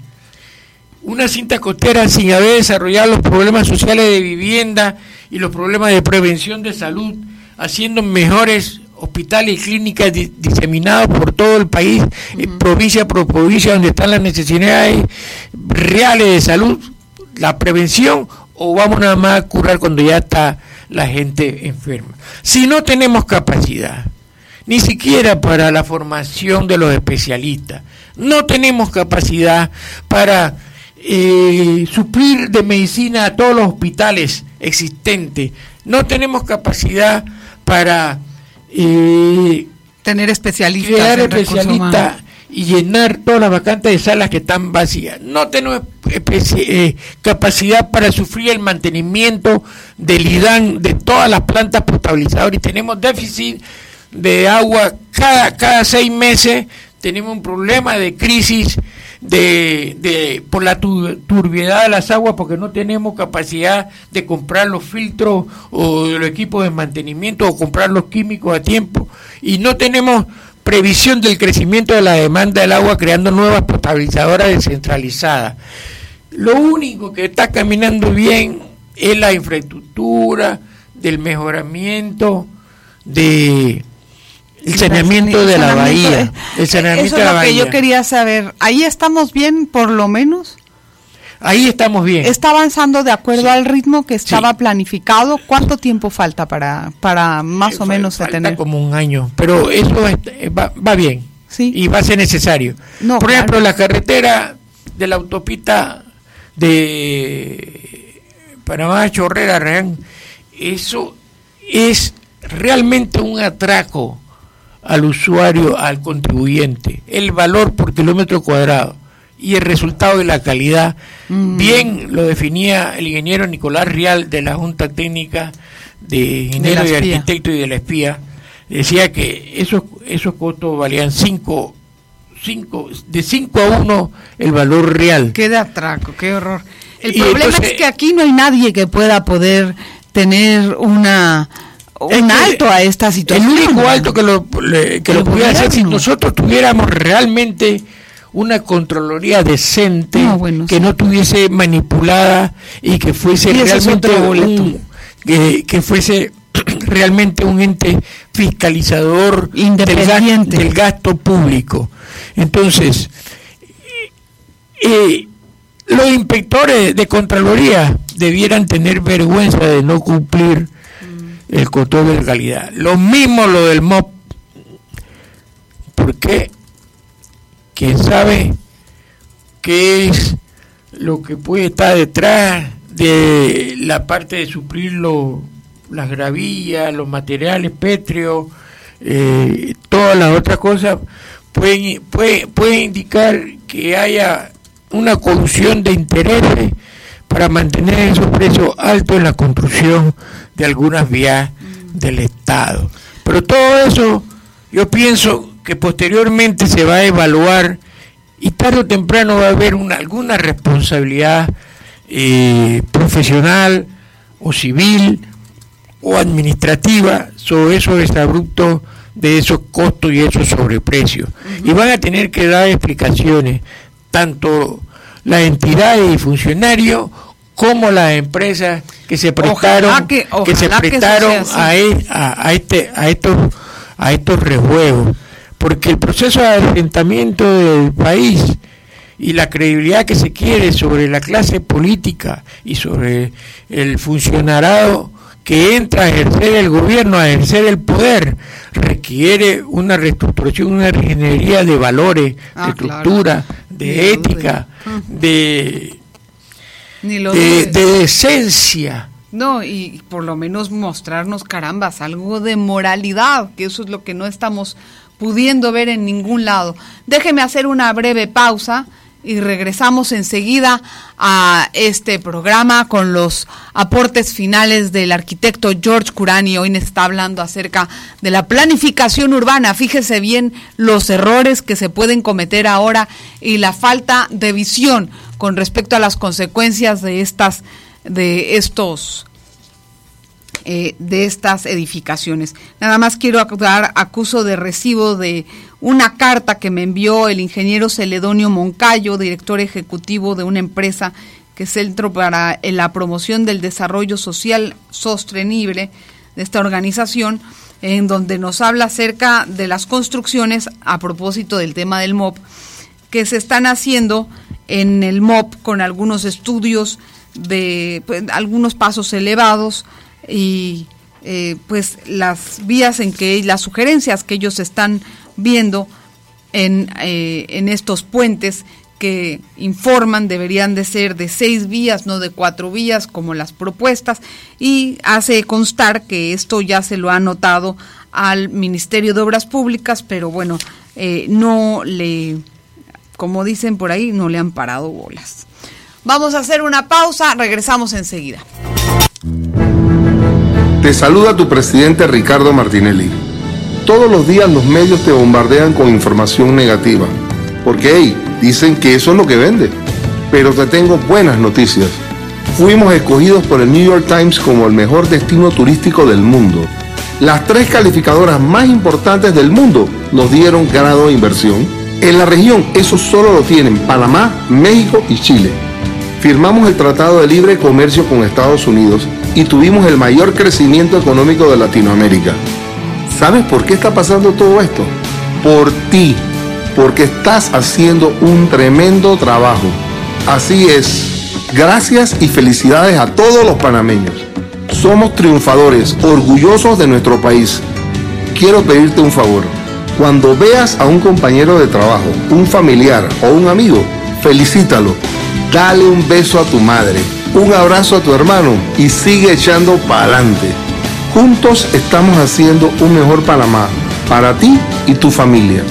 una cinta costera sin haber desarrollado los problemas sociales de vivienda y los problemas de prevención de salud, haciendo mejores hospitales y clínicas di- diseminados por todo el país, uh-huh. eh, provincia por provincia, donde están las necesidades reales de salud, la prevención, o vamos nada más a curar cuando ya está la gente enferma. Si no tenemos capacidad, ni siquiera para la formación de los especialistas, no tenemos capacidad para eh, suplir de medicina a todos los hospitales existentes, no tenemos capacidad para eh, tener especialistas, crear especialistas y llenar todas las vacantes de salas que están vacías. No tenemos especi- eh, capacidad para sufrir el mantenimiento del I D A N de todas las plantas potabilizadoras y tenemos déficit de agua cada cada seis meses. Tenemos un problema de crisis de, de por la tu, turbiedad de las aguas, porque no tenemos capacidad de comprar los filtros o los equipos de mantenimiento o comprar los químicos a tiempo, y no tenemos previsión del crecimiento de la demanda del agua creando nuevas potabilizadoras descentralizadas. Lo único que está caminando bien es la infraestructura del mejoramiento de el saneamiento de la bahía, el saneamiento de la bahía. Eso es lo que yo quería saber. ¿Ahí estamos bien, por lo menos? Ahí estamos bien. ¿Está avanzando de acuerdo sí. al ritmo que estaba sí. planificado? ¿Cuánto tiempo falta para para más eh, o menos falta tener? Como un año, pero eso es, va, va bien sí. y va a ser necesario. No, Por claro. ejemplo, la carretera de la autopista de Panamá Chorrera, Reán, eso es realmente un atraco al usuario, al contribuyente, el valor por kilómetro cuadrado y el resultado de la calidad, mm. bien lo definía el ingeniero Nicolás Rial de la Junta Técnica de Ingenieros y Arquitectos y de la Espía, decía que esos esos costos valían cinco, cinco, de cinco a uno el valor real. Qué de atraco, qué horror. El y problema entonces, es que aquí no hay nadie que pueda poder tener una un alto a esta situación. El único alto que lo, le, que lo pudiera hacer si nosotros tuviéramos realmente una Contraloría decente, no, bueno, que sí. no tuviese manipulada y que fuese y realmente un, que, que fuese realmente un ente fiscalizador independiente del, del gasto público. Entonces, eh, los inspectores de Contraloría debieran tener vergüenza de no cumplir el control de calidad. Lo mismo lo del M O P. ¿Por qué? ¿Quién sabe qué es lo que puede estar detrás de la parte de suplir lo, las gravillas, los materiales pétreos, eh, todas las otras cosas? Pueden, puede, puede indicar que haya una colusión de intereses para mantener esos precios altos en la construcción de algunas vías del Estado. Pero todo eso yo pienso que posteriormente se va a evaluar y tarde o temprano va a haber una, alguna responsabilidad eh, profesional o civil o administrativa sobre esos exabruptos de esos costos y esos sobreprecios. Uh-huh. Y van a tener que dar explicaciones tanto las entidades y funcionarios como las empresas que se prestaron ojalá que, ojalá que se prestaron que a, e, a, a este a estos a estos rejuegos, porque el proceso de asentamiento del país y la credibilidad que se quiere sobre la clase política y sobre el funcionariado que entra a ejercer el gobierno, a ejercer el poder, requiere una reestructuración, una reingeniería de valores, ah, de estructura, claro. de Ni ética, de, Ni lo de, de decencia. No, y por lo menos mostrarnos, carambas, algo de moralidad, que eso es lo que no estamos pudiendo ver en ningún lado. Déjeme hacer una breve pausa y regresamos enseguida a este programa con los aportes finales del arquitecto George Curani. Hoy nos está hablando acerca de la planificación urbana. Fíjese bien los errores que se pueden cometer ahora y la falta de visión con respecto a las consecuencias de estas, de estos Eh, de estas edificaciones. Nada más quiero dar acuso de recibo de una carta que me envió el ingeniero Celedonio Moncayo, director ejecutivo de una empresa que es Centro para la Promoción del Desarrollo Social Sostenible de esta organización, en donde nos habla acerca de las construcciones a propósito del tema del M O P que se están haciendo en el M O P con algunos estudios de pues, algunos pasos elevados y eh, pues las vías en que las sugerencias que ellos están viendo en, eh, en estos puentes que informan deberían de ser de seis vías, no de cuatro vías como las propuestas, y hace constar que esto ya se lo ha anotado al Ministerio de Obras Públicas, pero bueno, eh, no le, como dicen por ahí, no le han parado bolas. Vamos a hacer una pausa, regresamos enseguida. Te saluda tu presidente Ricardo Martinelli. Todos los días los medios te bombardean con información negativa, porque hey, dicen que eso es lo que vende. Pero te tengo buenas noticias. Fuimos escogidos por el New York Times como el mejor destino turístico del mundo. Las tres calificadoras más importantes del mundo nos dieron grado de inversión. En la región eso solo lo tienen Panamá, México y Chile. Firmamos el Tratado de Libre Comercio con Estados Unidos y tuvimos el mayor crecimiento económico de Latinoamérica. ¿Sabes por qué está pasando todo esto? Por ti, porque estás haciendo un tremendo trabajo. Así es. Gracias y felicidades a todos los panameños. Somos triunfadores, orgullosos de nuestro país. Quiero pedirte un favor. Cuando veas a un compañero de trabajo, un familiar o un amigo, felicítalo. Dale un beso a tu madre, un abrazo a tu hermano y sigue echando para adelante. Juntos estamos haciendo un mejor Panamá para ti y tu familia.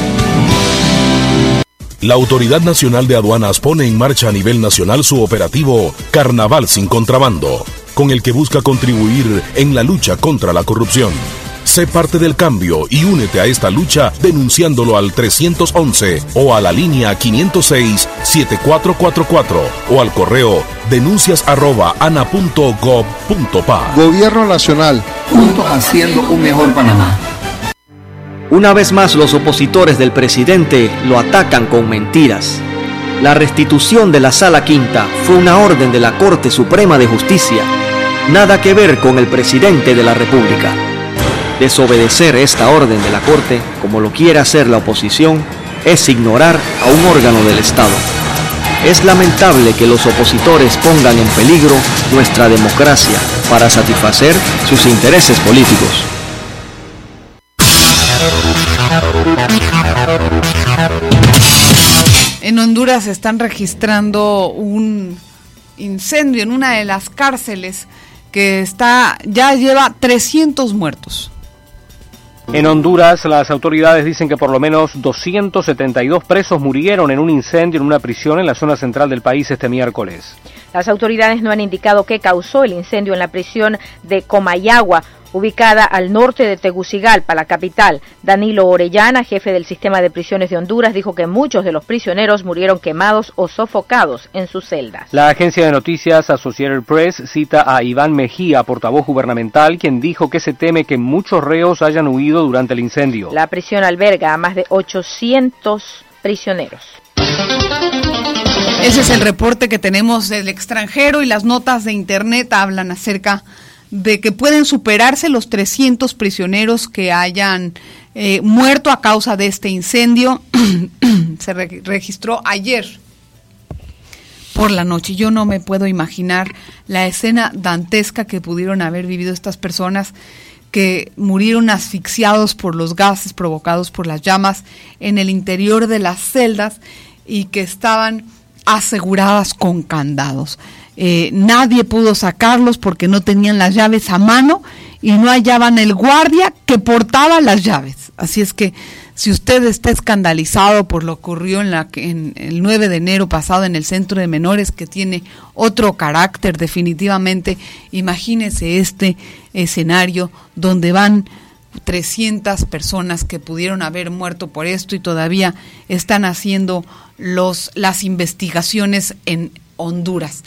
La Autoridad Nacional de Aduanas pone en marcha a nivel nacional su operativo Carnaval sin Contrabando, con el que busca contribuir en la lucha contra la corrupción. Sé parte del cambio y únete a esta lucha denunciándolo al trescientos once o a la línea quinientos seis, setenta y cuatro cuarenta y cuatro o al correo denuncias arroba ana punto gob punto pa. Gobierno Nacional, juntos haciendo un mejor Panamá. Una vez más los opositores del presidente lo atacan con mentiras. La restitución de la Sala Quinta fue una orden de la Corte Suprema de Justicia. Nada que ver con el presidente de la República. Desobedecer esta orden de la Corte, como lo quiere hacer la oposición, es ignorar a un órgano del Estado. Es lamentable que los opositores pongan en peligro nuestra democracia para satisfacer sus intereses políticos. En Honduras están registrando un incendio en una de las cárceles que está ya lleva trescientos muertos. En Honduras, las autoridades dicen que por lo menos doscientos setenta y dos presos murieron en un incendio en una prisión en la zona central del país este miércoles. Las autoridades no han indicado qué causó el incendio en la prisión de Comayagua, ubicada al norte de Tegucigalpa, la capital. Danilo Orellana, jefe del sistema de prisiones de Honduras, dijo que muchos de los prisioneros murieron quemados o sofocados en sus celdas. La agencia de noticias Associated Press cita a Iván Mejía, portavoz gubernamental, quien dijo que se teme que muchos reos hayan huido durante el incendio. La prisión alberga a más de ochocientos prisioneros. Ese es el reporte que tenemos del extranjero y las notas de internet hablan acerca de que pueden superarse los trescientos prisioneros que hayan eh, muerto a causa de este incendio. Se re- registró ayer por la noche. Yo no me puedo imaginar la escena dantesca que pudieron haber vivido estas personas que murieron asfixiados por los gases provocados por las llamas en el interior de las celdas y que estaban aseguradas con candados. Eh, nadie pudo sacarlos porque no tenían las llaves a mano y no hallaban el guardia que portaba las llaves. Así es que Si usted está escandalizado por lo que ocurrió en, la, en el nueve de enero pasado en el centro de menores, que tiene otro carácter definitivamente, imagínese este escenario donde van trescientas personas que pudieron haber muerto por esto y todavía están haciendo los, las investigaciones en Honduras.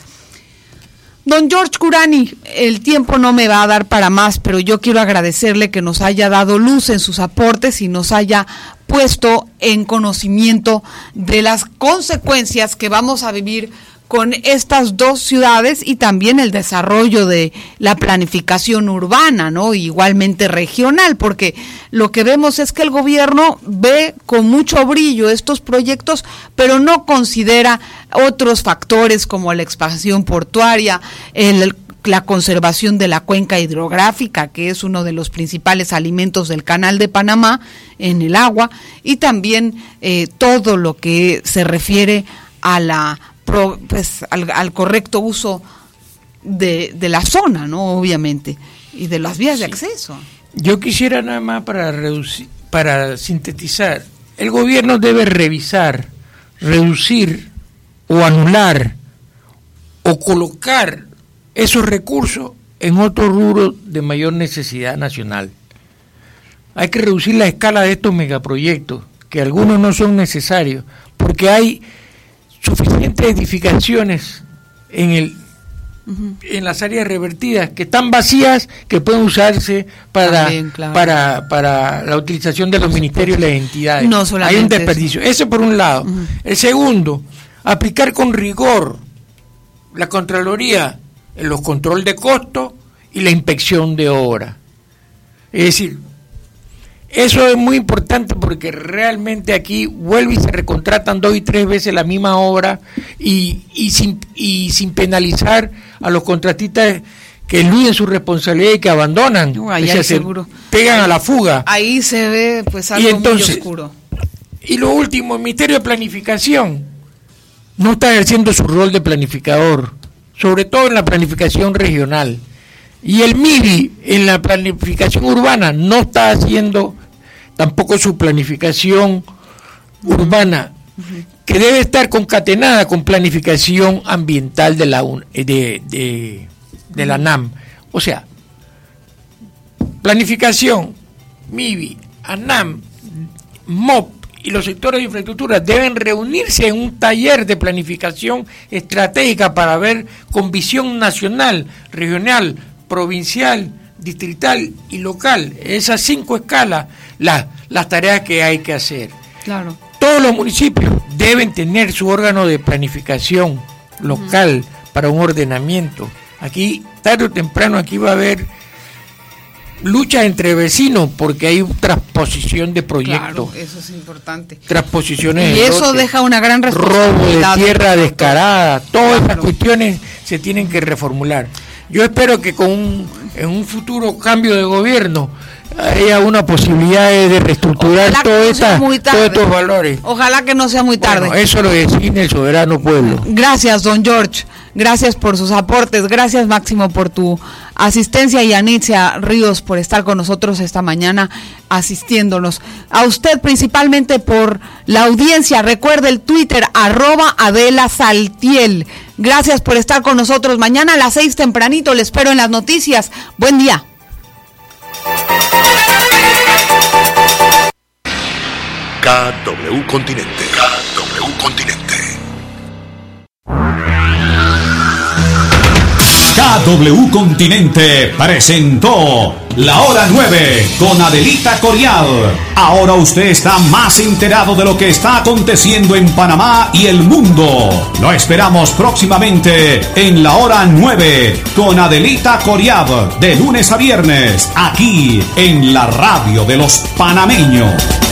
Don George Kurani, el tiempo no me va a dar para más, pero yo quiero agradecerle que nos haya dado luz en sus aportes y nos haya puesto en conocimiento de las consecuencias que vamos a vivir con estas dos ciudades y también el desarrollo de la planificación urbana, ¿no? Igualmente regional, porque lo que vemos es que el gobierno ve con mucho brillo estos proyectos, pero no considera otros factores como la expansión portuaria, el la conservación de la cuenca hidrográfica, que es uno de los principales alimentos del Canal de Panamá en el agua, y también eh, todo lo que se refiere a la Pues, al, al correcto uso de, de la zona, ¿no? Obviamente, y de las vías sí. de acceso. Yo quisiera nada más para reducir, para sintetizar, el gobierno debe revisar, reducir o anular o colocar esos recursos en otro rubro de mayor necesidad nacional. Hay que reducir la escala de estos megaproyectos, que algunos no son necesarios, porque hay suficientes edificaciones en el uh-huh. en las áreas revertidas que están vacías, que pueden usarse para También, claro. para para la utilización de los ministerios y las entidades. No solamente hay un desperdicio. Eso, Eso por un lado. Uh-huh. El segundo, aplicar con rigor la Contraloría en los controles de costos y la inspección de obra. Es decir, eso es muy importante porque realmente aquí vuelve y se recontratan dos y tres veces la misma obra y, y, sin, y sin penalizar a los contratistas que eluden su responsabilidad y que abandonan, no, o sea, se seguro. pegan a la fuga. Ahí se ve pues algo y entonces, muy oscuro. Y lo último, el Ministerio de Planificación no está ejerciendo su rol de planificador, sobre todo en la planificación regional. Y el M I B I en la planificación urbana no está haciendo tampoco su planificación urbana, uh-huh. que debe estar concatenada con planificación ambiental de la de, de, de la N A M. O sea, planificación, M I B I, ANAM, M O P y los sectores de infraestructura deben reunirse en un taller de planificación estratégica para ver con visión nacional, regional, provincial, distrital y local, esas cinco escalas, la, las tareas que hay que hacer. Claro. Todos los municipios deben tener su órgano de planificación local uh-huh. para un ordenamiento. Aquí, tarde o temprano, aquí va a haber lucha entre vecinos porque hay transposición de proyectos. Claro, eso es importante. Transposiciones. Y de eso lote, deja una gran responsabilidad. Robo de tierra descarada, todas claro. esas cuestiones se tienen que reformular. Yo espero que con un, en un futuro cambio de gobierno haya una posibilidad de reestructurar todo esta, todos estos valores. Ojalá que no sea muy tarde. Bueno, eso lo define el soberano pueblo. Gracias, don George. Gracias por sus aportes. Gracias, Máximo, por tu asistencia, y a Anitzia Ríos por estar con nosotros esta mañana asistiéndonos. A usted principalmente por la audiencia. Recuerde el Twitter, arroba Adela Saltiel. Gracias por estar con nosotros. Mañana a las seis tempranito le espero en las noticias. Buen día. K W Continente. K W Continente. K W Continente presentó La Hora nueve con Adelita Coriad. Ahora usted está más enterado de lo que está aconteciendo en Panamá y el mundo. Lo esperamos próximamente en La Hora nueve con Adelita Coriad, de lunes a viernes, aquí en la radio de los panameños.